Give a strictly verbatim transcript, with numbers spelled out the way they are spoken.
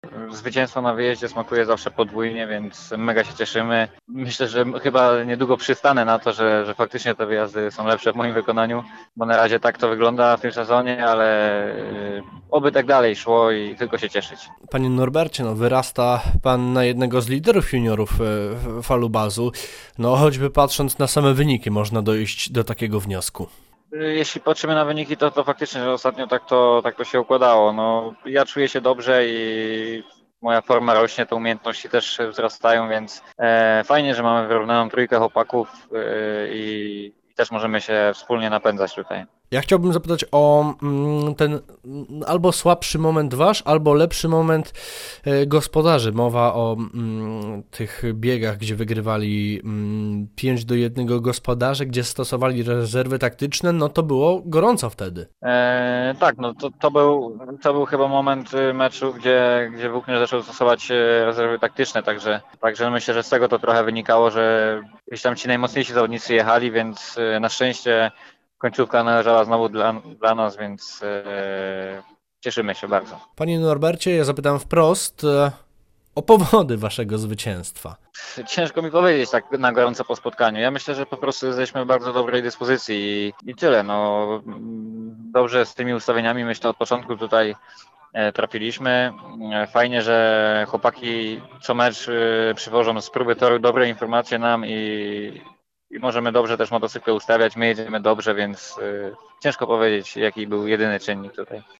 Zwycięstwo na wyjeździe smakuje zawsze podwójnie, więc mega się cieszymy. Myślę, że chyba niedługo przystanę na to, że, że faktycznie te wyjazdy są lepsze w moim wykonaniu, bo na razie tak to wygląda w tym sezonie, ale yy, oby tak dalej szło i tylko się cieszyć. Panie Norbercie, no wyrasta pan na jednego z liderów juniorów e, falubazu. No choćby patrząc na same wyniki można dojść do takiego wniosku. Jeśli patrzymy na wyniki, to, to faktycznie że ostatnio tak to, tak to się układało. No, ja czuję się dobrze i moja forma rośnie, te umiejętności też wzrastają, więc e, fajnie, że mamy wyrównaną trójkę chłopaków e, i, i też możemy się wspólnie napędzać tutaj. Ja chciałbym zapytać o mm, ten mm, albo słabszy moment wasz, albo lepszy moment e, gospodarzy. Mowa o mm, tych biegach, gdzie wygrywali mm, pięć do jednego gospodarze, gdzie stosowali rezerwy taktyczne, no to było gorąco wtedy. E, tak, no to, to, był, to był chyba moment y, meczu, gdzie, gdzie Włóknie zaczął stosować y, rezerwy taktyczne, także, także myślę, że z tego to trochę wynikało, że gdzieś tam ci najmocniejsi zawodnicy jechali, więc y, na szczęście końcówka należała znowu dla, dla nas, więc e, cieszymy się bardzo. Panie Norbercie, ja zapytam wprost e, o powody waszego zwycięstwa. Ciężko mi powiedzieć tak na gorąco po spotkaniu. Ja myślę, że po prostu jesteśmy w bardzo dobrej dyspozycji i, i tyle. No, dobrze z tymi ustawieniami myślę od początku tutaj e, trafiliśmy. E, Fajnie, że chłopaki co mecz e, przywożą z próby toru dobre informacje nam i, i możemy dobrze też motocykle ustawiać. My jedziemy dobrze, więc e, ciężko powiedzieć, jaki był jedyny czynnik tutaj.